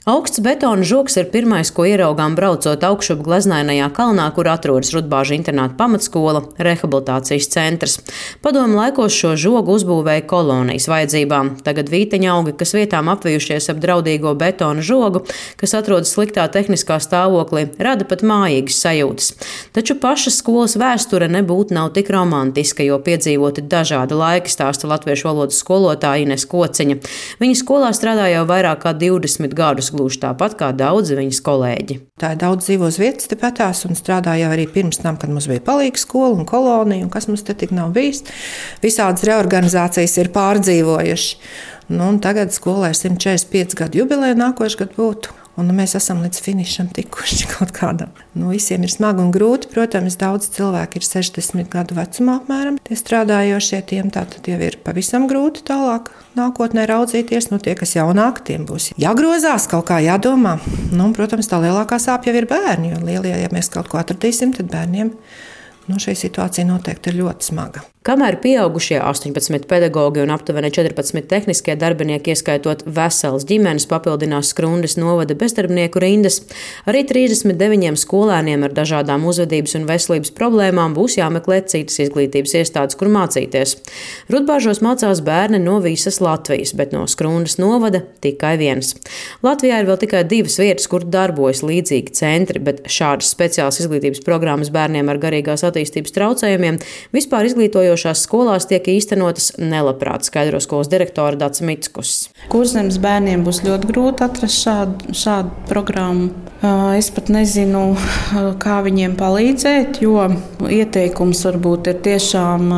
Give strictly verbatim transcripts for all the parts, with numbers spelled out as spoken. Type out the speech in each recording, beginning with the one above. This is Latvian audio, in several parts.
Augsts betona žogs ir pirmais, ko ieraugām braucot augšup gleznainajā kalnā, kur atrodas Rudbāžu internāta pamatskola, rehabilitācijas centrs. Padomu laikos šo žogu uzbūvēja kolonijas vajadzībām. Tagad vīteņa augi, kas vietām apvijušies ap draudīgo betona žogu, kas atrodas sliktā tehniskā stāvoklī, rada pat mājīgas sajūtas. Taču paša skolas vēsture nebūtu nav tik romantiska, jo piedzīvoti dažādi laiki, stāsta latviešu valodas skolotāja Ines Kociņa. Viņa skolā strādā jau vairāk kā divdesmit gadus, gluži tāpat kā daudzi viņas kolēģi. Tā ir daudz dzīvos vietas tepatās un strādāja arī pirms tam, kad mums bija palīga skola un kolonija, un kas mums te tik nav bijis. Visādas reorganizācijas ir pārdzīvojuši. Nu, un tagad skolai ir simt četrdesmit pieci gadu jubileja nākošais gadu būtu. Un mēs esam līdz finišam tikuši kaut kādam. Nu, visiem ir smagi un grūti. Protams, daudz cilvēku ir sešdesmit gadu vecumā apmēram. Tie strādājošie tiem tātad jau ir pavisam grūti tālāk nākotnē raudzīties. Nu, tie, kas jaunāki, tiem būs jāgrozās, kaut kā jādomā. Nu, protams, tā lielākā sāpja jau ir bērni, jo lielie, ja mēs kaut ko atradīsim, tad bērniem nu, šī situācija noteikti ir ļoti smaga. Kamēr pieaugušie astoņpadsmit pedagogi un aptuveni četrpadsmit tehniskie darbinieki, ieskaitot veselas ģimenes, papildinās Skrundas novada bezdarbnieku rindas, arī trīsdesmit deviņiem skolēniem ar dažādām uzvedības un veselības problēmām būs jāmeklē citas izglītības iestādes, kur mācīties. Rudbāžos mācās bērni no visas Latvijas, bet no Skrundas novada tikai viens. Latvijā ir vēl tikai divas vietas, kur darbojas līdzīgi centri, bet šādas speciālas izglītības programmas bērniem ar garīgās attīstības traucējumiem vispār izglītojošās skolās tiek īstenotas nelabprāt, skaidro skolas direktora Dace Mickus. Kurzemes bērniem būs ļoti grūti atrast šādu, šādu programmu. Es pat nezinu, kā viņiem palīdzēt, jo ieteikums varbūt ir tiešām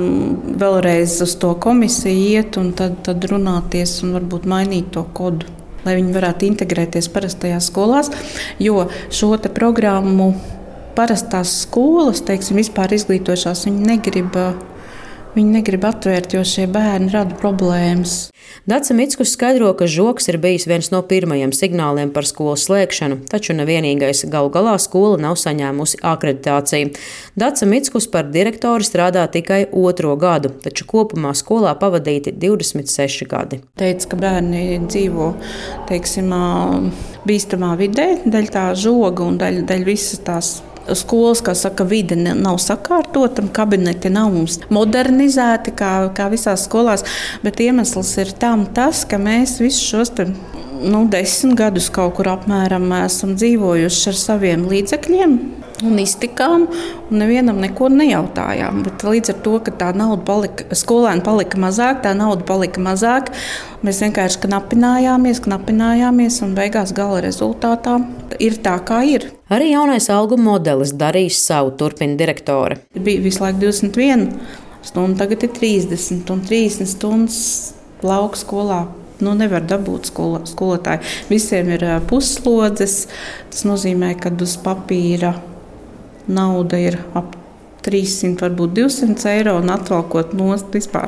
vēlreiz uz to komisiju iet un tad, tad runāties un varbūt mainīt to kodu, lai viņi varētu integrēties parastajās skolās, jo šo te programmu parastās skolas, teiksim, vispār izglītošās, viņi negrib, viņi negrib atvērt, jo šie bērni rada problēmas. Dace Mickus skaidro, ka žogs ir bijis viens no pirmajiem signāliem par skolas slēgšanu, taču nevienīgais. Galu galā skola nav saņēmusi akreditāciju. Dace Mickus par direktori strādā tikai otro gadu, taču kopumā skolā pavadīti divdesmit seši gadi. Teica, ka bērni dzīvo, teiksim, bīstamā vidē, daļa tā žoga un daļa, daļa visas tās skolas, kā saka, vide nav sakārtota, kabineti nav mums modernizēti, kā, kā visās skolās, bet iemesls ir tam tas, ka mēs visus šos te, nu, desmit gadus kaut kur apmēram esam dzīvojuši ar saviem līdzekļiem un iztikām, un nevienam neko nejautājām. Bet līdz ar to, ka tā nauda palika, skolēni palika mazāk, tā nauda palika mazāk, mēs vienkārši knapinājāmies, knapinājāmies, un beigās gala rezultātā ir tā, kā ir. Arī jaunais algu modelis darīs savu, turpina direktore. Bija visu laiku divdesmit viena stunda, tagad ir trīsdesmit, un trīsdesmit stundas lauka skolā. Nu, nevar dabūt skolo, skolotāji. Visiem ir pusslodzes. Tas nozīmē, ka uz papīra nauda ir ap trīssimt, varbūt divsimt eiro, un atvalkot nost vispār.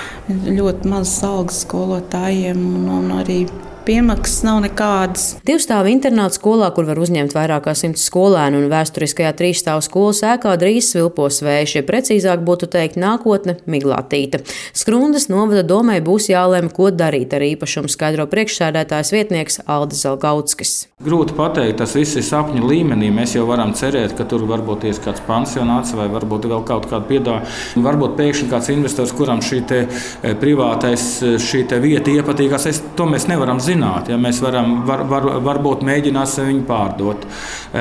Ļoti mazas algas skolotājiem un, un arī piemaksas nav nekādas. Divstāvu internāta skolā, kur var uzņemt vairāk kā simts skolēnu, un vēsturiskajā trīsstāvu skolas ēkā drīz svilpos vējš, ja precīzāk būtu teikt nākotne miglātīta. Skrundas novada domai būs jālem, ko darīt ar īpašumu, skaidro priekšsēdētājs vietnieks Aldis Zelgautskis. Grūti pateikt, tas viss ir sapņu līmenī. Mēs jau varam cerēt, ka tur varbūt ir kāds pansionāts vai varbūt vēl kaut kāda piedāvājuma. Varbūt pēkšņi kāds investors, kuram šī te privātais, šī te vieta iepatīkās, es, to mēs nevaram zināt. Ja mēs varam, var, var, varbūt mēģināsim viņu pārdot,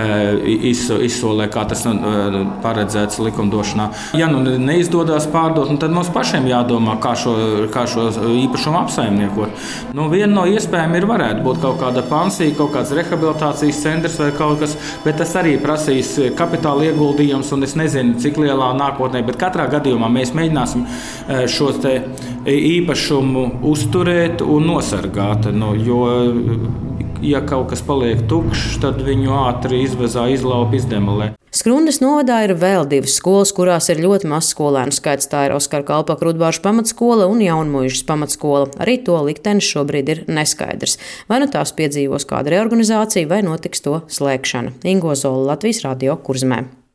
izsolē, kā tas paredzēts likumdošanā. Ja nu neizdodas pārdot, nu, tad mums pašiem jādomā, kā šo, kā šo īpašumu apsaimniekot. Nu, viena no iespējām ir varētu būt kaut kāda pansija, kaut kāds rehabilitācijas centrs vai kaut kas, bet tas arī prasīs kapitāla ieguldījums, un es nezinu, cik lielā nākotnē, bet katrā gadījumā mēs mēģināsim šo te īpašumu uzturēt un nosargāt, nu, jo, ja kaut kas paliek tukšs, tad viņu ātri izvezā, izlaupa, izdemolē. Skrundas novadā ir vēl divas skolas, kurās ir ļoti mazs skolēnu skaits. Tā ir Oskara Kalpaka Rudbāžu pamatskola un Jaunmuižas pamatskola. Arī to liktenis šobrīd ir neskaidrs. Vai nu tās piedzīvos kāda reorganizācija, vai notiks to slēgšana. Ingo Zola, Latvijas radio Kurzemē.